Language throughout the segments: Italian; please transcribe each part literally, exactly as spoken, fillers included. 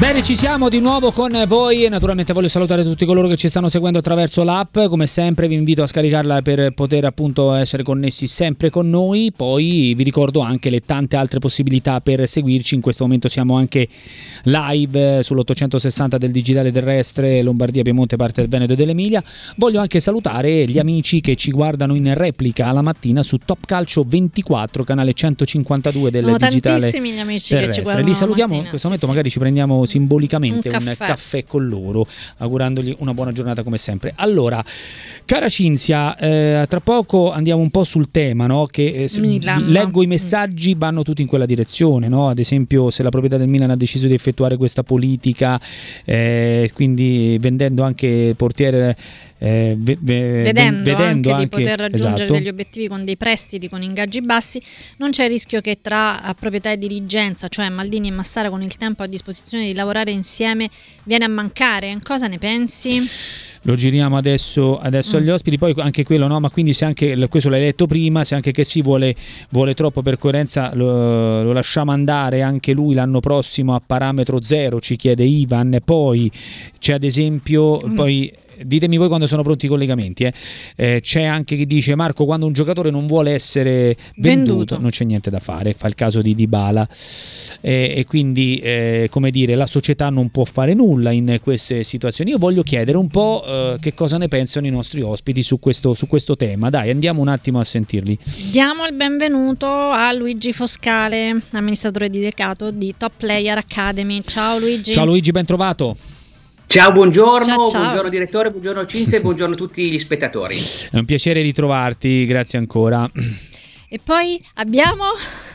Bene, ci siamo di nuovo con voi. Naturalmente voglio salutare tutti coloro che ci stanno seguendo attraverso l'app. Come sempre vi invito a scaricarla per poter appunto essere connessi sempre con noi. Poi vi ricordo anche le tante altre possibilità per seguirci. In questo momento siamo anche live sull'ottocentosessanta del digitale terrestre Lombardia, Piemonte, parte del Veneto e dell'Emilia. Voglio anche salutare gli amici che ci guardano in replica alla mattina su Top Calcio ventiquattro, canale centocinquantadue del Sono digitale tantissimi gli amici terrestre. che ci guardano. Li salutiamo mattina. in questo Sì, momento, sì. magari ci prendiamo simbolicamente un Un caffè. caffè. caffè con loro, augurandogli una buona giornata come sempre. Allora, cara Cinzia, eh, tra poco andiamo un po' sul tema, no? Che eh, se, Milan. leggo i messaggi, vanno tutti in quella direzione, no? Ad esempio, se la proprietà del Milan ha deciso di effettuare questa politica, eh, quindi vendendo anche il portiere. Eh, ve, ve, vedendo, vedendo anche, anche di poter raggiungere esatto. degli obiettivi con dei prestiti con ingaggi bassi, non c'è il rischio che tra proprietà e dirigenza, cioè Maldini e Massara, con il tempo a disposizione di lavorare insieme, viene a mancare? Cosa ne pensi? Lo giriamo adesso, adesso mm. agli ospiti, poi anche quello, no? Ma quindi se anche questo l'hai detto prima, se anche che si vuole, vuole troppo per coerenza, lo, lo lasciamo andare anche lui l'anno prossimo a parametro zero, ci chiede Ivan. Poi c'è ad esempio, mm. poi ditemi voi quando sono pronti i collegamenti, eh. Eh, c'è anche chi dice: Marco, quando un giocatore non vuole essere venduto, venduto. non c'è niente da fare, fa il caso di Dybala, eh, e quindi eh, come dire, la società non può fare nulla in queste situazioni. Io voglio chiedere un po' eh, che cosa ne pensano i nostri ospiti su questo, su questo tema. Dai, andiamo un attimo a sentirli. Diamo il benvenuto a Luigi Foscale, amministratore delegato di Top Player Academy. Ciao Luigi. Ciao Luigi, ben trovato. Ciao, buongiorno, ciao, ciao. buongiorno direttore, buongiorno Cinzia e buongiorno a tutti gli spettatori. È un piacere ritrovarti, grazie ancora. E poi abbiamo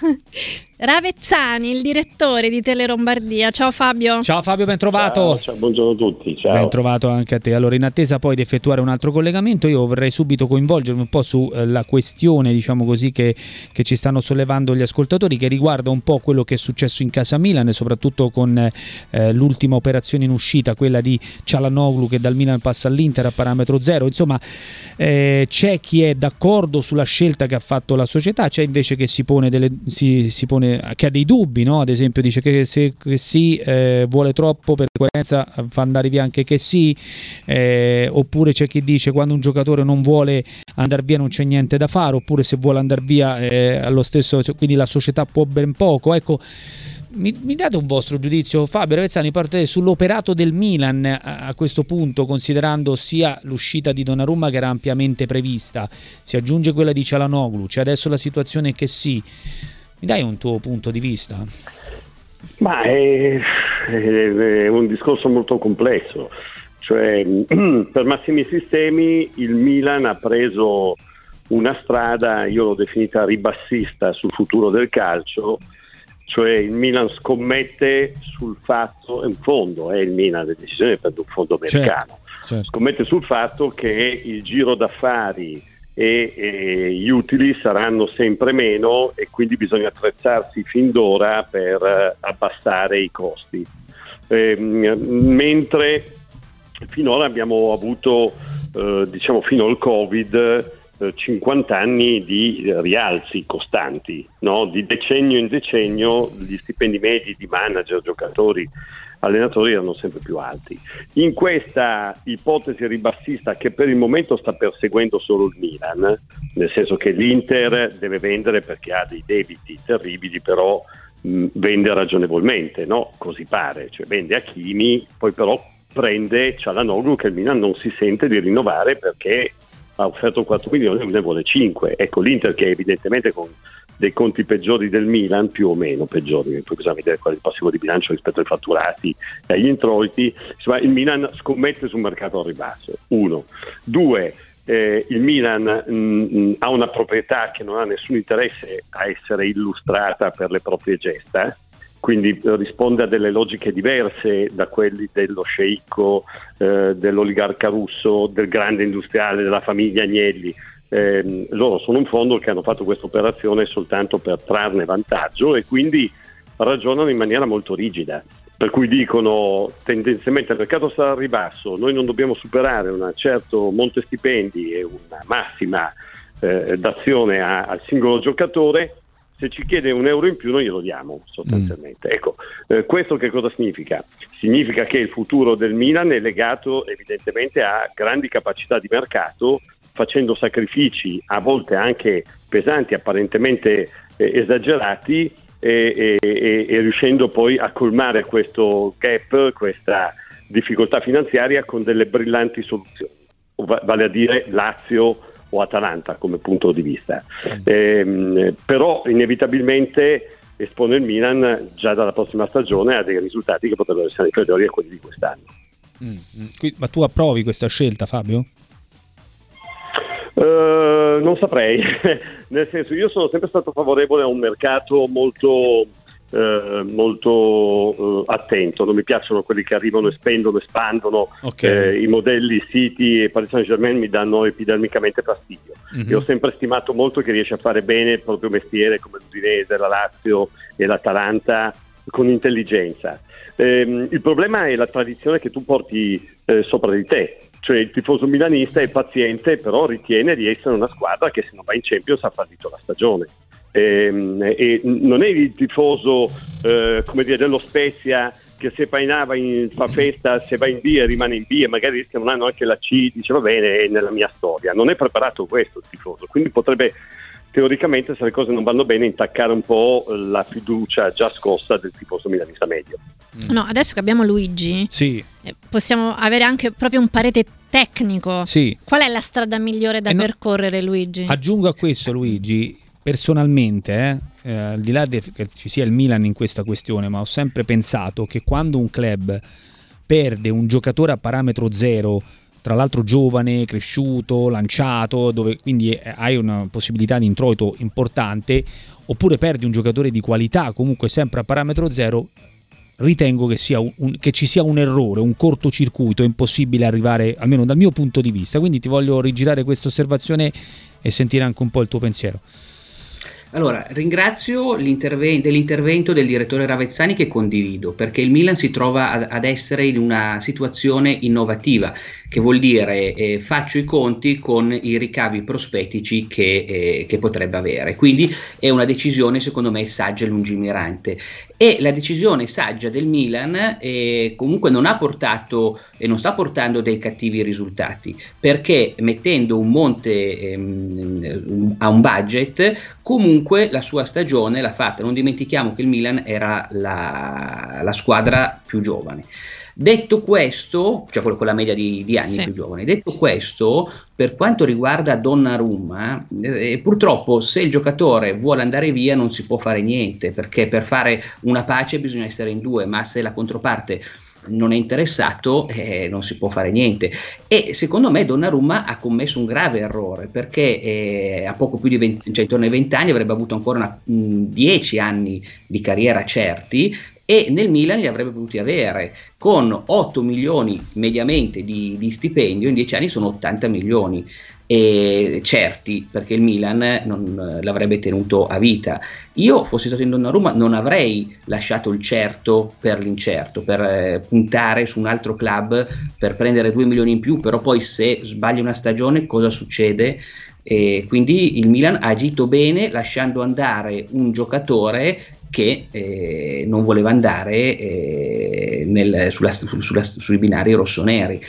Ravezzani, il direttore di Tele Lombardia. Ciao Fabio. Ciao Fabio, ben trovato. Ciao, ciao, buongiorno a tutti. Ciao. Ben trovato anche a te. Allora, in attesa poi di effettuare un altro collegamento, io vorrei subito coinvolgermi un po' sulla eh, questione, diciamo così, che, che ci stanno sollevando gli ascoltatori, che riguarda un po' quello che è successo in casa Milan, e soprattutto con eh, l'ultima operazione in uscita, quella di Çalhanoğlu, che dal Milan passa all'Inter a parametro zero. Insomma, eh, c'è chi è d'accordo sulla scelta che ha fatto la società, c'è invece che si pone delle si, si pone che ha dei dubbi, no? Ad esempio dice che se che sì, eh, vuole troppo, per coerenza fa andare via anche che sì, eh, oppure c'è chi dice quando un giocatore non vuole andare via non c'è niente da fare, oppure se vuole andare via eh, allo stesso, quindi la società può ben poco. Ecco, mi, mi date un vostro giudizio, Fabio Ravezzani, parte sull'operato del Milan a, a questo punto, considerando sia l'uscita di Donnarumma, che era ampiamente prevista, si aggiunge quella di Çalhanoğlu, c'è adesso la situazione che sì. Mi dai un tuo punto di vista? Ma è, è un discorso molto complesso, cioè per massimi sistemi il Milan ha preso una strada, io l'ho definita ribassista sul futuro del calcio, cioè il Milan scommette sul fatto, è un fondo, è il Milan, le decisioni per un fondo americano, certo, certo. Scommette sul fatto che il giro d'affari e, e gli utili saranno sempre meno e quindi bisogna attrezzarsi fin d'ora per uh, abbassare i costi. Eh, mentre finora abbiamo avuto, eh, diciamo fino al Covid, eh, cinquanta anni di rialzi costanti, no? Di decennio in decennio gli stipendi medi di manager, giocatori, allenatori erano sempre più alti. In questa ipotesi ribassista che per il momento sta perseguendo solo il Milan, nel senso che l'Inter deve vendere perché ha dei debiti terribili, però mh, vende ragionevolmente, no? Così pare, cioè vende Hakimi, poi però prende Çalhanoğlu che il Milan non si sente di rinnovare perché ha offerto quattro milioni e ne vuole cinque. Ecco, l'Inter che evidentemente con dei conti peggiori del Milan, più o meno peggiori, poi bisogna vedere qual è il passivo di bilancio rispetto ai fatturati e agli introiti, insomma il Milan scommette sul mercato al ribasso, uno. Due, eh, il Milan mh, ha una proprietà che non ha nessun interesse a essere illustrata per le proprie gesta, quindi risponde a delle logiche diverse da quelli dello sceicco, eh, dell'oligarca russo, del grande industriale, della famiglia Agnelli. Eh, loro sono un fondo che hanno fatto questa operazione soltanto per trarne vantaggio e quindi ragionano in maniera molto rigida, per cui dicono tendenzialmente il mercato sta al ribasso, noi non dobbiamo superare un certo monte stipendi e una massima eh, d'azione a, al singolo giocatore, se ci chiede un euro in più noi glielo diamo sostanzialmente. Mm. Ecco, eh, questo che cosa significa? Significa che il futuro del Milan è legato evidentemente a grandi capacità di mercato, facendo sacrifici a volte anche pesanti, apparentemente eh, esagerati, e, e, e riuscendo poi a colmare questo gap, questa difficoltà finanziaria con delle brillanti soluzioni, vale a dire Lazio o Atalanta come punto di vista. Eh, però inevitabilmente espone il Milan già dalla prossima stagione a dei risultati che potrebbero essere inferiori a quelli di quest'anno. Mm. Ma tu approvi questa scelta, Fabio? Uh, non saprei, nel senso, io sono sempre stato favorevole a un mercato molto Uh, molto uh, attento, non mi piacciono quelli che arrivano e spendono, espandono. Okay. Eh, i modelli City e Paris Saint-Germain mi danno epidermicamente fastidio. Mm-hmm. Io ho sempre stimato molto che riesce a fare bene il proprio mestiere, come l'Udinese, la Lazio e l'Atalanta, con intelligenza. Eh, il problema è la tradizione che tu porti eh, sopra di te, cioè il tifoso milanista è paziente, però ritiene di essere una squadra che se non va in Champions ha fallito la stagione. E, e non è il tifoso eh, come dire dello Spezia che se Painava in, fa festa, se va in B rimane in B e magari rischia un anno anche la C, dice va bene, è nella mia storia. Non è preparato questo il tifoso, quindi potrebbe teoricamente, se le cose non vanno bene, intaccare un po' la fiducia già scossa del tifoso milanista medio. No, adesso che abbiamo Luigi, sì, eh, possiamo avere anche proprio un parere tecnico. Sì. Qual è la strada migliore da eh percorrere, no, Luigi? Aggiungo a questo, Luigi, personalmente, eh, eh, al di là de- che ci sia il Milan in questa questione, ma ho sempre pensato che quando un club perde un giocatore a parametro zero, tra l'altro giovane, cresciuto, lanciato, dove quindi hai una possibilità di introito importante, oppure perdi un giocatore di qualità comunque sempre a parametro zero, ritengo che, sia un, un, che ci sia un errore, un cortocircuito, è impossibile arrivare, almeno dal mio punto di vista. Quindi ti voglio rigirare questa osservazione e sentire anche un po' il tuo pensiero. Allora, ringrazio l'interven- dell'intervento del direttore Ravezzani, che condivido, perché il Milan si trova ad, ad essere in una situazione innovativa, che vuol dire eh, faccio i conti con i ricavi prospettici che, eh, che potrebbe avere. Quindi è una decisione secondo me saggia e lungimirante. E la decisione saggia del Milan eh, comunque non ha portato e non sta portando dei cattivi risultati, perché mettendo un monte ehm, a un budget, comunque la sua stagione l'ha fatta. Non dimentichiamo che il Milan era la, la squadra più giovane. Detto questo, cioè quello con la media di, di anni, sì, più giovani, detto questo, per quanto riguarda Donnarumma, eh, purtroppo se il giocatore vuole andare via non si può fare niente, perché per fare una pace bisogna essere in due, ma se la controparte non è interessato eh, non si può fare niente. E secondo me Donnarumma ha commesso un grave errore, perché eh, a poco più di venti, cioè intorno ai venti anni avrebbe avuto ancora una, mh, dieci anni di carriera certi, e nel Milan li avrebbe potuti avere con otto milioni mediamente di, di stipendio. In dieci anni sono ottanta milioni e certi, perché il Milan non l'avrebbe tenuto a vita. Io, fossi stato in Donnarumma, non avrei lasciato il certo per l'incerto, per eh, puntare su un altro club per prendere due milioni in più, però poi se sbaglia una stagione cosa succede? E quindi il Milan ha agito bene lasciando andare un giocatore che eh, non voleva andare eh, nel, sulla, sulla, sui binari rossoneri.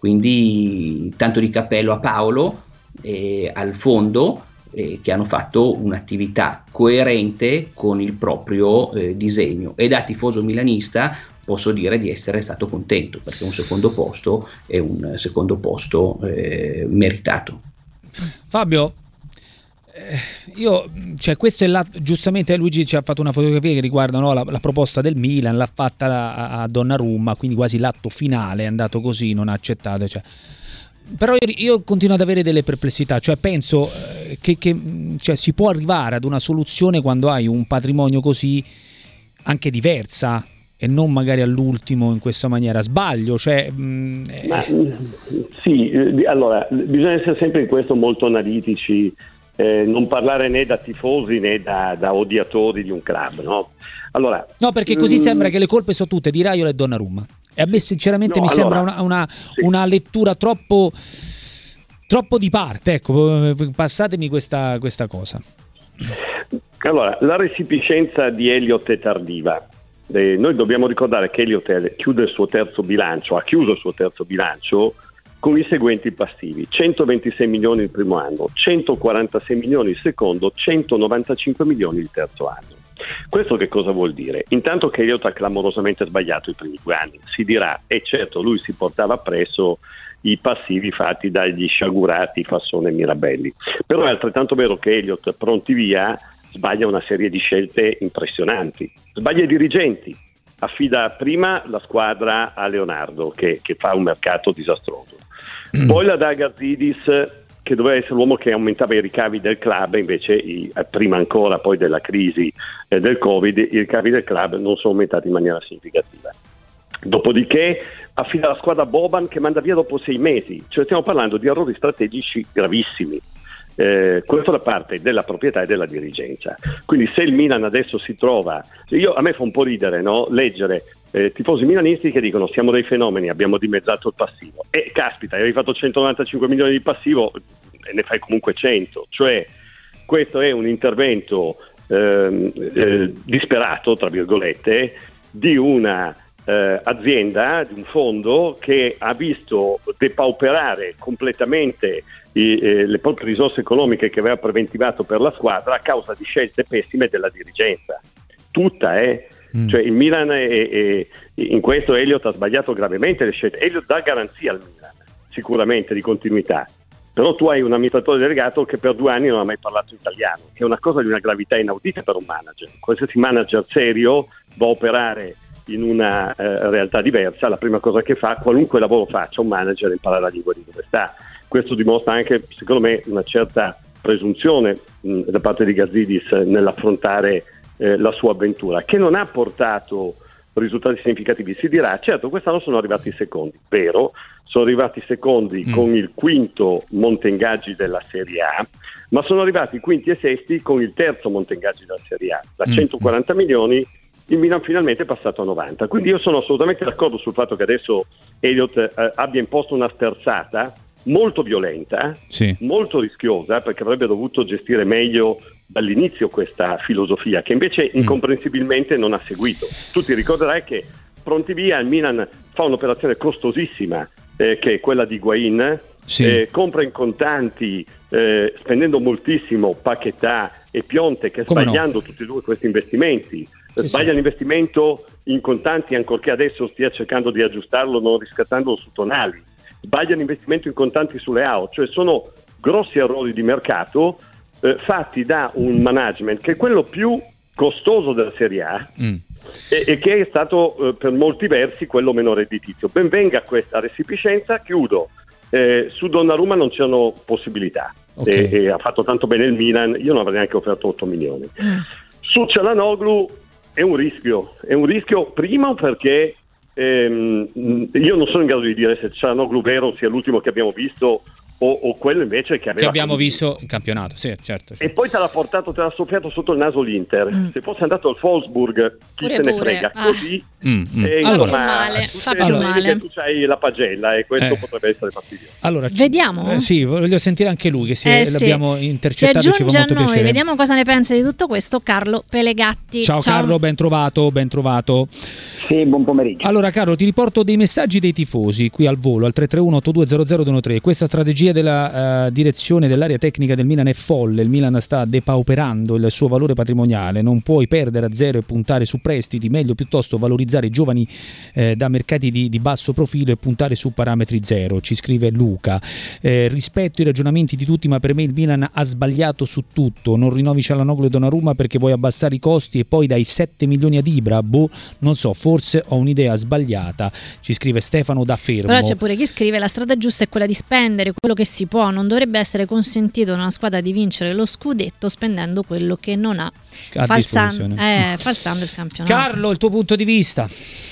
Quindi tanto di cappello a Paolo e al fondo, eh, che hanno fatto un'attività coerente con il proprio eh, disegno, e da tifoso milanista posso dire di essere stato contento, perché un secondo posto è un secondo posto eh, meritato. Fabio, eh, io, cioè questo è l'atto, giustamente Luigi ci ha fatto una fotografia che riguarda, no, la, la proposta del Milan, l'ha fatta a, a Donnarumma, quindi quasi l'atto finale è andato così, non ha accettato, cioè. Però io, io continuo ad avere delle perplessità, cioè penso eh, che, che cioè, si può arrivare ad una soluzione quando hai un patrimonio così anche diversa, e non magari all'ultimo in questa maniera. Sbaglio? Cioè, mh, eh. Ma, sì, allora bisogna essere sempre in questo molto analitici, eh, non parlare né da tifosi né da, da odiatori di un club, no? Allora, no, perché così mh, sembra che le colpe sono tutte di Raiola e Donnarumma, e a me sinceramente no, mi allora, sembra una, una, sì. una lettura troppo troppo di parte, ecco, passatemi questa, questa cosa. Allora, la resipiscenza di Elliott è tardiva. Eh, noi dobbiamo ricordare che Elliott chiude il suo terzo bilancio, ha chiuso il suo terzo bilancio con i seguenti passivi: centoventisei milioni il primo anno, centoquarantasei milioni il secondo, centonovantacinque milioni il terzo anno. Questo che cosa vuol dire? Intanto che Elliott ha clamorosamente sbagliato i primi due anni, si dirà, e certo lui si portava appresso i passivi fatti dagli sciagurati Fassone e Mirabelli, però è altrettanto vero che Elliott pronti via sbaglia una serie di scelte impressionanti, sbaglia i dirigenti, affida prima la squadra a Leonardo che, che fa un mercato disastroso, mm. poi la dà a Gazidis che doveva essere l'uomo che aumentava i ricavi del club, invece i, prima ancora poi della crisi eh, del Covid i ricavi del club non sono aumentati in maniera significativa. Dopodiché affida la squadra a Boban che manda via dopo sei mesi, cioè stiamo parlando di errori strategici gravissimi. Eh, questo da parte della proprietà e della dirigenza. Quindi se il Milan adesso si trova, io, a me fa un po' ridere, no? Leggere eh, tifosi milanisti che dicono siamo dei fenomeni, abbiamo dimezzato il passivo, e caspita, avevi fatto centonovantacinque milioni di passivo e ne fai comunque cento, cioè questo è un intervento eh, eh, disperato tra virgolette di una Eh, azienda, di un fondo che ha visto depauperare completamente i, eh, le proprie risorse economiche che aveva preventivato per la squadra a causa di scelte pessime della dirigenza. Tutta, eh? Mm. Cioè il Milan è, è, in questo Elliott ha sbagliato gravemente le scelte. Elliott dà garanzia al Milan, sicuramente, di continuità. Però tu hai un amministratore delegato che per due anni non ha mai parlato italiano, che è una cosa di una gravità inaudita per un manager. Qualsiasi manager serio va a operare in una eh, realtà diversa, la prima cosa che fa, qualunque lavoro faccia un manager, è imparare la lingua di dove sta. Questo dimostra anche, secondo me, una certa presunzione mh, da parte di Gazidis nell'affrontare eh, la sua avventura, che non ha portato risultati significativi. Si dirà, certo, quest'anno sono arrivati i secondi, vero, sono arrivati i secondi mm. con il quinto monte ingaggi della Serie A, ma sono arrivati i quinti e sesti con il terzo monte ingaggi della Serie A, da mm. centoquaranta milioni il Milan finalmente è passato a novanta. Quindi io sono assolutamente d'accordo sul fatto che adesso Elliott eh, abbia imposto una sterzata molto violenta, sì. molto rischiosa, perché avrebbe dovuto gestire meglio dall'inizio questa filosofia, che invece mm. incomprensibilmente non ha seguito. Tu ti ricorderai che pronti via il Milan fa un'operazione costosissima, eh, che è quella di Higuain, sì. eh, compra in contanti, eh, spendendo moltissimo Paquetá e Piontek, che Come sbagliando no? tutti e due questi investimenti. Sì, sbaglia sì. l'investimento in contanti, ancorché adesso stia cercando di aggiustarlo non riscattandolo su Tonali, sbaglia l'investimento in contanti sulle A O, cioè sono grossi errori di mercato eh, fatti da un management che è quello più costoso della Serie A mm. e, e che è stato eh, per molti versi quello meno redditizio. Ben venga questa resipiscenza. Chiudo, eh, su Donnarumma non c'erano possibilità, okay. e, e ha fatto tanto bene il Milan, io non avrei neanche offerto otto milioni. Mm. Su Çalhanoğlu è un rischio, è un rischio prima perché ehm, io non sono in grado di dire se Çalhanoğlu vero sia l'ultimo che abbiamo visto o, o quello invece che aveva che abbiamo condiviso. visto in campionato, sì, certo, certo. E poi te l'ha portato, te l'ha soffiato sotto il naso l'Inter. Mm. Se fosse andato al Wolfsburg, chi pure se ne pure. frega, Ah. così. Mm, mm. E allora, fa male, fa più allora, male. tu c'hai la pagella e questo eh. potrebbe essere fastidioso. Allora, vediamo. Eh, sì, voglio sentire anche lui che si eh, l'abbiamo sì. intercettato, si ci fa aggiunge molto a noi, piacere. Vediamo cosa ne pensa di tutto questo Carlo Pelegatti. Ciao, Ciao Carlo, ben trovato, ben trovato. Sì, buon pomeriggio. Allora Carlo, ti riporto dei messaggi dei tifosi qui al volo al tre tre uno otto due zero zero due uno tre. Questa strategia della uh, direzione dell'area tecnica del Milan è folle. Il Milan sta depauperando il suo valore patrimoniale, non puoi perdere a zero e puntare su prestiti, meglio piuttosto valorizzare i giovani eh, da mercati di, di basso profilo e puntare su parametri zero, ci scrive Luca. Eh, rispetto i ragionamenti di tutti, ma per me il Milan ha sbagliato su tutto. Non rinnovi Çalhanoğlu e Donnarumma perché vuoi abbassare i costi e poi dai sette milioni ad Ibra. Boh, non so, forse ho un'idea sbagliata, ci scrive Stefano da Fermo. Però c'è pure chi scrive: la strada giusta è quella di spendere quello che si può, non dovrebbe essere consentito a una squadra di vincere lo scudetto spendendo quello che non ha, a falsan- eh, falsando il campionato. Carlo, il tuo punto di vista?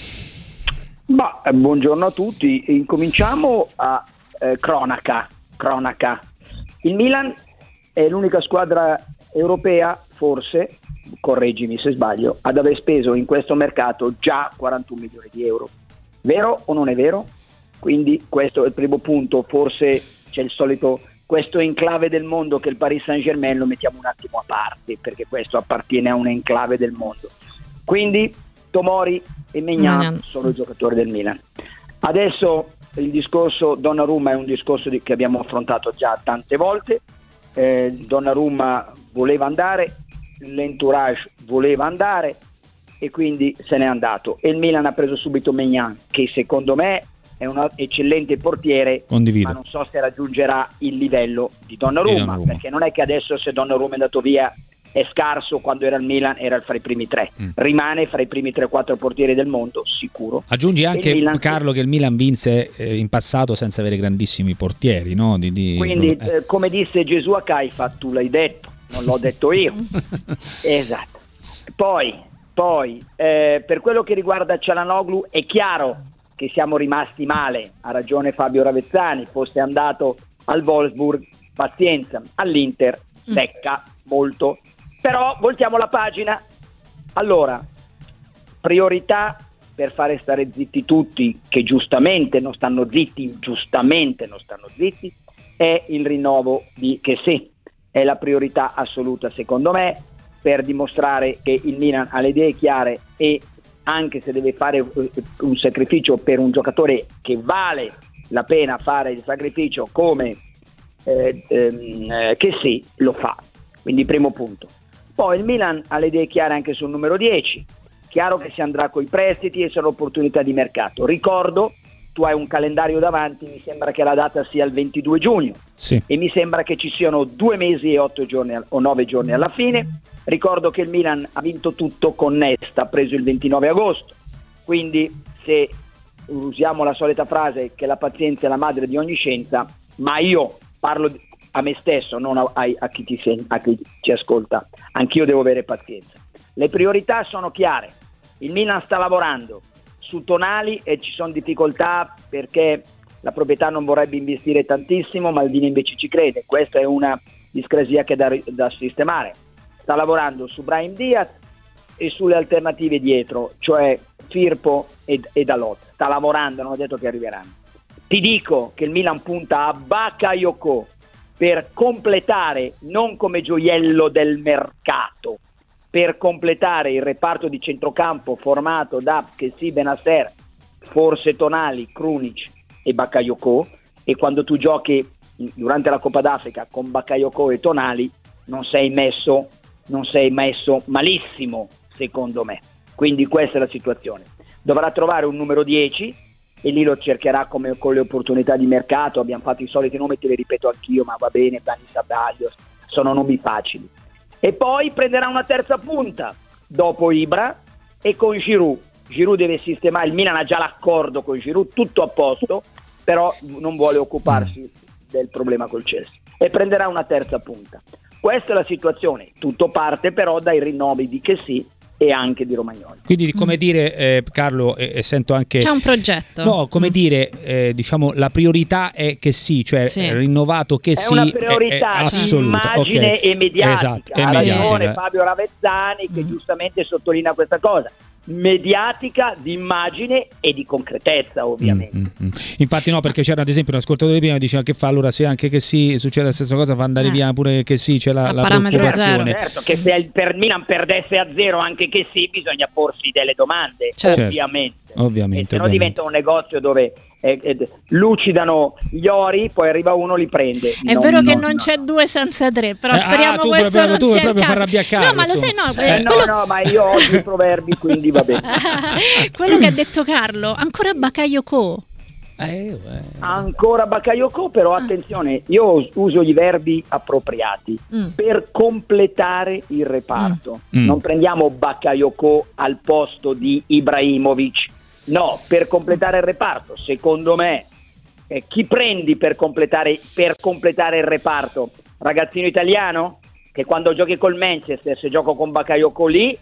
Ma, eh, buongiorno a tutti, incominciamo a eh, cronaca, cronaca. Il Milan è l'unica squadra europea, forse, correggimi se sbaglio, ad aver speso in questo mercato già quarantuno milioni di euro. Vero o non è vero? Quindi questo è il primo punto, forse c'è il solito questo enclave del mondo che è il Paris Saint-Germain lo mettiamo un attimo a parte, perché questo appartiene a un enclave del mondo. Quindi Tomori e Maignan sono i giocatori del Milan. Adesso il discorso Donnarumma è un discorso di, che abbiamo affrontato già tante volte. eh, Donnarumma voleva andare, l'entourage voleva andare e quindi se n'è andato, e il Milan ha preso subito Maignan, che secondo me è un eccellente portiere. Condivido. Ma non so se raggiungerà il livello di Donnarumma, di Donnarumma, perché non è che adesso, se Donnarumma è andato via, è scarso. Quando era al Milan era fra i primi tre, mm. rimane fra i primi tre quattro portieri del mondo sicuro. Aggiungi anche, Milan, Carlo, che il Milan vinse eh, in passato senza avere grandissimi portieri, no? Di, di... Quindi eh. Eh, come disse Gesù a Caifa, tu l'hai detto, non l'ho detto io. Esatto. Poi, poi eh, per quello che riguarda Çalhanoğlu, è chiaro che siamo rimasti male, ha ragione Fabio Ravezzani, fosse andato al Wolfsburg, pazienza, all'Inter secca molto, però voltiamo la pagina. Allora, priorità per fare stare zitti tutti, che giustamente non stanno zitti, giustamente non stanno zitti, è il rinnovo di Kessie. È la priorità assoluta secondo me, per dimostrare che il Milan ha le idee chiare, e anche se deve fare un sacrificio per un giocatore che vale la pena fare il sacrificio come eh, ehm, Kessie, lo fa. Quindi primo punto. Poi il Milan ha le idee chiare anche sul numero dieci. Chiaro che si andrà con i prestiti e sono opportunità di mercato. Ricordo, tu hai un calendario davanti, mi sembra che la data sia il ventidue giugno, sì. E mi sembra che ci siano due mesi e otto giorni o nove giorni alla fine. Ricordo che il Milan ha vinto tutto con Nesta, ha preso il ventinove agosto, quindi se usiamo la solita frase che la pazienza è la madre di ogni scienza, ma io parlo a me stesso, non a, a, a, chi, ti sen- a chi ci ascolta, anch'io devo avere pazienza. Le priorità sono chiare, il Milan sta lavorando su Tonali e ci sono difficoltà perché la proprietà non vorrebbe investire tantissimo, Maldini invece ci crede. Questa è una discrasia che è da, da sistemare. Sta lavorando su Brahim Diaz e sulle alternative dietro, cioè Firpo e, e Dalot. Sta lavorando, non ho detto che arriveranno. Ti dico che il Milan punta a Bakayoko per completare, non come gioiello del mercato, per completare il reparto di centrocampo formato da Kessie, Benasser, forse Tonali, Krunic e Bakayoko. E quando tu giochi durante la Coppa d'Africa con Bakayoko e Tonali non sei messo non sei messo malissimo, secondo me. Quindi questa è la situazione. Dovrà trovare un numero dieci e lì lo cercherà come con le opportunità di mercato. Abbiamo fatto i soliti nomi, te li ripeto anch'io, ma va bene, Dani Sabaglios, sono nomi facili. E poi prenderà una terza punta dopo Ibra e con Giroud. Giroud deve sistemare, il Milan ha già l'accordo con Giroud, tutto a posto, però non vuole occuparsi del problema col Chelsea, e prenderà una terza punta. Questa è la situazione, tutto parte però dai rinnovi di Kessie e anche di Romagnoli. Quindi, come mm. dire, eh, Carlo, e eh, sento anche... C'è un progetto. No, come mm. dire, eh, diciamo, la priorità è Kessie, cioè sì. rinnovato Kessie. È una priorità è, è di immagine okay. e mediatica. Esatto, ha ragione eh. Fabio Ravezzani che mm. giustamente sottolinea questa cosa. Mediatica, di immagine e di concretezza, ovviamente. Mm, mm, mm. Infatti no, perché c'era ad esempio un ascoltatore prima che diceva che fa, allora se anche che sì succede la stessa cosa, fa andare eh. via pure che sì, c'è la, la preoccupazione. Certo, che se il per Milan perdesse a zero anche che sì, bisogna porsi delle domande, certo. ovviamente. Ovviamente, e se no ovviamente. diventa un negozio dove eh, eh, lucidano gli ori, poi arriva uno li prende. È non, vero non, che non no. c'è due senza tre, però eh, speriamo ah, tu questo proprio, non tu sia il proprio caso. far arrabbiare, no, ma lo sai, no, eh, eh, no, quello... no, ma io ho i proverbi, quindi va bene. Quello che ha detto Carlo, ancora Bakayoko. Eh, eh. Ancora Bakayoko, però attenzione, io uso i verbi appropriati mm. per completare il reparto. Mm. Non prendiamo Bakayoko al posto di Ibrahimovic, no, per completare il reparto. Secondo me, eh, chi prendi per completare, per completare il reparto? Ragazzino italiano? Che quando giochi col Manchester, se gioco con Bakayoko lì,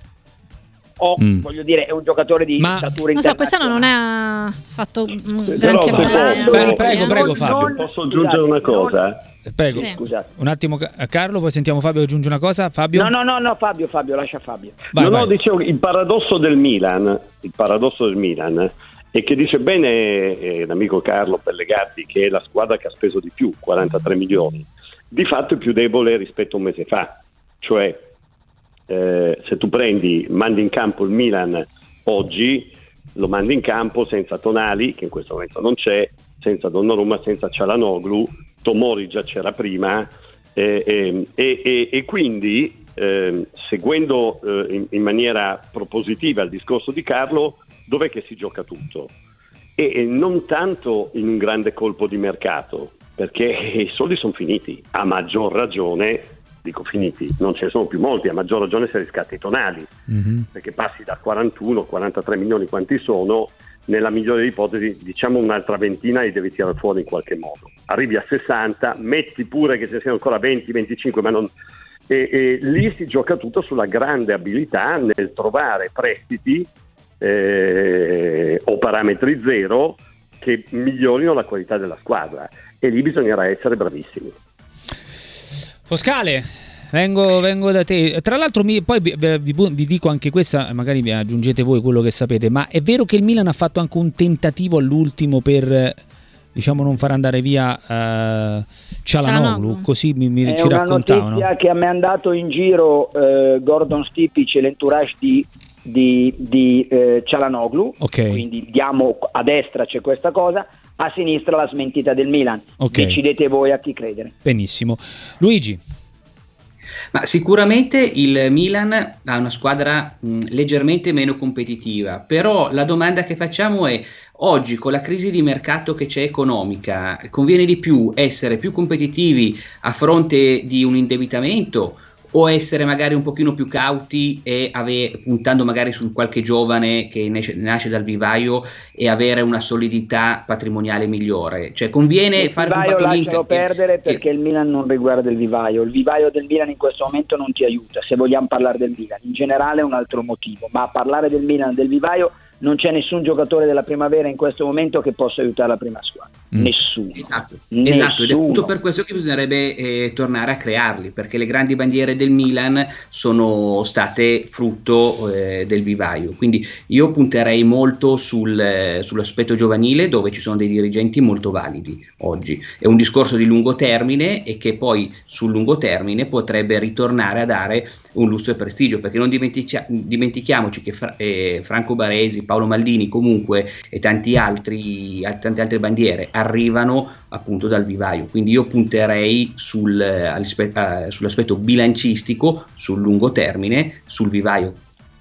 o mm. voglio dire, è un giocatore di ma statura non so, quest'anno non ha fatto un granché bene. Prego, prego, prego Fabio. Non, posso aggiungere una cosa? Non, prego, sì. Scusate. Un attimo Carlo, poi sentiamo Fabio aggiunge una cosa. Fabio? No, no, no, no, Fabio, Fabio, lascia Fabio. Vai, no, vai. no, dicevo, il paradosso del Milan, il paradosso del Milan è che dice bene eh, l'amico Carlo Pellegatti che è la squadra che ha speso di più, quarantatré milioni. di fatto è più debole rispetto a un mese fa, cioè eh, se tu prendi, mandi in campo il Milan oggi, lo mandi in campo senza Tonali, che in questo momento non c'è, senza Donnarumma, senza Çalhanoğlu, Tomori già c'era prima, eh, eh, e, e, e quindi eh, seguendo eh, in, in maniera propositiva il discorso di Carlo, dov'è che si gioca tutto? E, e non tanto in un grande colpo di mercato, perché i soldi sono finiti, a maggior ragione, dico finiti, non ce ne sono più molti, a maggior ragione se riscatti i Tonali, mm-hmm. perché passi da quarantuno quarantatré milioni quanti sono, nella migliore ipotesi diciamo un'altra ventina li devi tirare fuori in qualche modo, arrivi a sessanta, metti pure che ci siano ancora venti venticinque, ma non... e, e lì si gioca tutto sulla grande abilità nel trovare prestiti eh, o parametri zero che migliorino la qualità della squadra, e lì bisognerà essere bravissimi. Foscale, vengo, vengo da te. Tra l'altro mi, poi vi, vi, vi dico anche questa, magari vi aggiungete voi quello che sapete, ma è vero che il Milan ha fatto anche un tentativo all'ultimo per, diciamo, non far andare via uh, Çalhanoğlu, così mi, mi ci raccontavano. È una notizia che a me è andato in giro eh, Gordon Stipic e l'entourage di di, di eh, Çalhanoğlu, okay. Quindi diamo a destra c'è questa cosa, a sinistra la smentita del Milan, okay. Decidete voi a chi credere. Benissimo. Luigi? Ma sicuramente il Milan ha una squadra mh, leggermente meno competitiva, però la domanda che facciamo è: oggi, con la crisi di mercato che c'è economica, conviene di più essere più competitivi a fronte di un indebitamento, o essere magari un pochino più cauti e ave- puntando magari su qualche giovane che nasce, nasce dal vivaio e avere una solidità patrimoniale migliore? Cioè conviene il fare vivaio un lascialo perdere che, perché il Milan non riguarda il vivaio, il vivaio del Milan in questo momento non ti aiuta, se vogliamo parlare del Milan in generale è un altro motivo, ma a parlare del Milan del vivaio non c'è nessun giocatore della primavera in questo momento che possa aiutare la prima squadra. Mm. Nessuno. Esatto, Nessuno. esatto, ed è appunto per questo che bisognerebbe eh, tornare a crearli, perché le grandi bandiere del Milan sono state frutto eh, del vivaio. Quindi io punterei molto sul, eh, sull'aspetto giovanile, dove ci sono dei dirigenti molto validi oggi. È un discorso di lungo termine e che poi sul lungo termine potrebbe ritornare a dare un lustro e prestigio, perché non dimentica- dimentichiamoci che fra- eh, Franco Baresi, Paolo Maldini comunque e tanti altri, tante altre bandiere arrivano appunto dal vivaio, quindi io punterei sul, uh, sull'aspetto bilancistico, sul lungo termine, sul vivaio.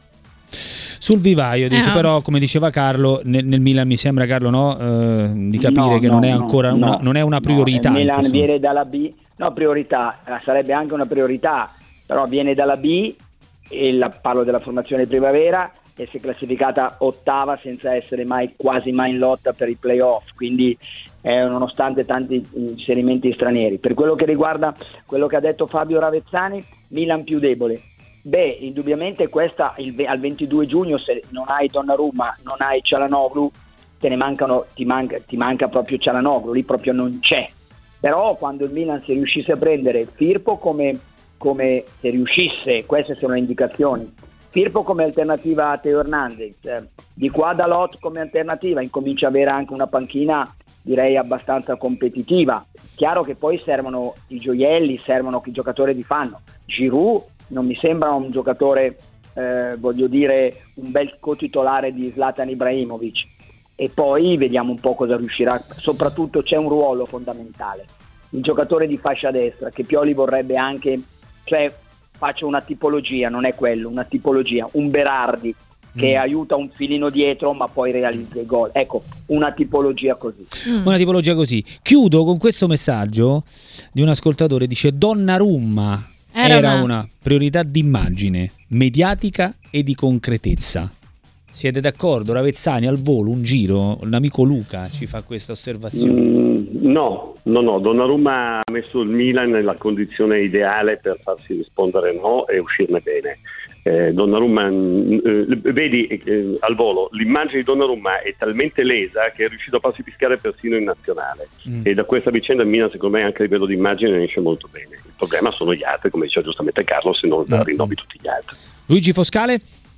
Sul vivaio, dice, eh. però come diceva Carlo, nel, nel Milan mi sembra, Carlo, no, uh, di capire no, che no, non è no, ancora no, una, non è una priorità. No, il Milan viene momento. dalla B, no priorità, sarebbe anche una priorità, però viene dalla B e la, parlo della formazione primavera, e si è classificata ottava senza essere mai quasi mai in lotta per i playoff, quindi eh, nonostante tanti inserimenti stranieri. Per quello che riguarda quello che ha detto Fabio Ravezzani, Milan più debole. Beh, indubbiamente questa il, al ventidue giugno, se non hai Donnarumma, non hai Çalhanoğlu, te ne mancano, ti manca, ti manca proprio Çalhanoğlu, lì proprio non c'è. Però quando il Milan si riuscisse a prendere Firpo come, come se riuscisse, queste sono le indicazioni, Firpo come alternativa a Teo Hernandez, eh, di qua Dalot come alternativa, incomincia ad avere anche una panchina direi abbastanza competitiva. Chiaro che poi servono i gioielli, servono i giocatori di fanno. Giroud non mi sembra un giocatore, eh, voglio dire, un bel cotitolare di Zlatan Ibrahimovic, e poi vediamo un po' cosa riuscirà. Soprattutto c'è un ruolo fondamentale, il giocatore di fascia destra, che Pioli vorrebbe anche, cioè faccio una tipologia, non è quello, una tipologia, un Berardi che mm. aiuta un filino dietro ma poi realizza il gol, ecco, una tipologia così. Mm. Una tipologia così. Chiudo con questo messaggio di un ascoltatore, dice: Donnarumma era, era una... una priorità d'immagine, mediatica e di concretezza. Siete d'accordo? Ravezzani al volo, un giro, l'amico Luca ci fa questa osservazione. Mm, no, no, no, Donnarumma ha messo il Milan nella condizione ideale per farsi rispondere no e uscirne bene. Eh, Donnarumma, eh, vedi eh, al volo, l'immagine di Donnarumma è talmente lesa che è riuscito a farsi fischiare persino in nazionale, mm. e da questa vicenda il Milan secondo me anche a livello di immagine ne esce molto bene. Il problema sono gli altri, come diceva giustamente Carlo, se non mm. rinnovi tutti gli altri. Luigi Foscale?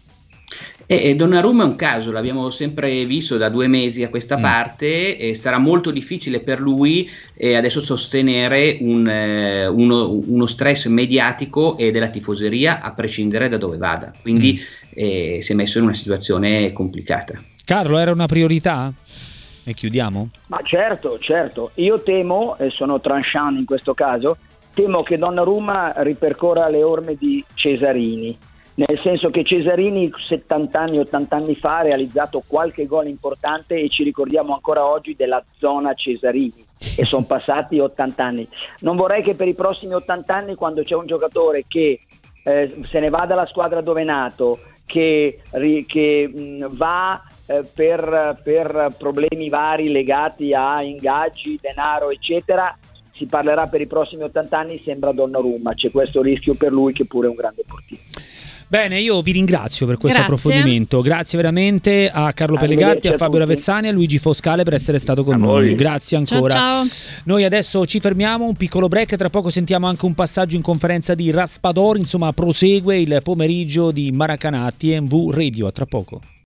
E, e Donnarumma è un caso, l'abbiamo sempre visto da due mesi a questa Mm. parte, e sarà molto difficile per lui eh, adesso sostenere un, eh, uno, uno stress mediatico e della tifoseria, a prescindere da dove vada. Quindi eh, si è messo in una situazione complicata. Carlo, era una priorità? E chiudiamo? Ma certo, certo. Io temo, e sono tranchant in questo caso, temo che Donnarumma ripercorra le orme di Cesarini. Nel senso che Cesarini settanta anni, ottanta anni fa ha realizzato qualche gol importante e ci ricordiamo ancora oggi della zona Cesarini, e sono passati ottanta anni. Non vorrei che per i prossimi ottanta anni, quando c'è un giocatore che eh, se ne va dalla squadra dove è nato, che, ri, che mh, va eh, per, per problemi vari legati a ingaggi, denaro eccetera, si parlerà per i prossimi ottanta anni, sembra Donnarumma. C'è questo rischio per lui, che pure è un grande portiere. Bene, io vi ringrazio per questo Grazie. approfondimento. Grazie veramente a Carlo Pellegatti, a a Fabio tutti. Ravezzani e a Luigi Foscale per essere stato con A noi. voi. Grazie Ciao ancora. ciao. Noi adesso ci fermiamo, un piccolo break, tra poco sentiamo anche un passaggio in conferenza di Raspadori, insomma prosegue il pomeriggio di Maracanã T M V Radio, a tra poco.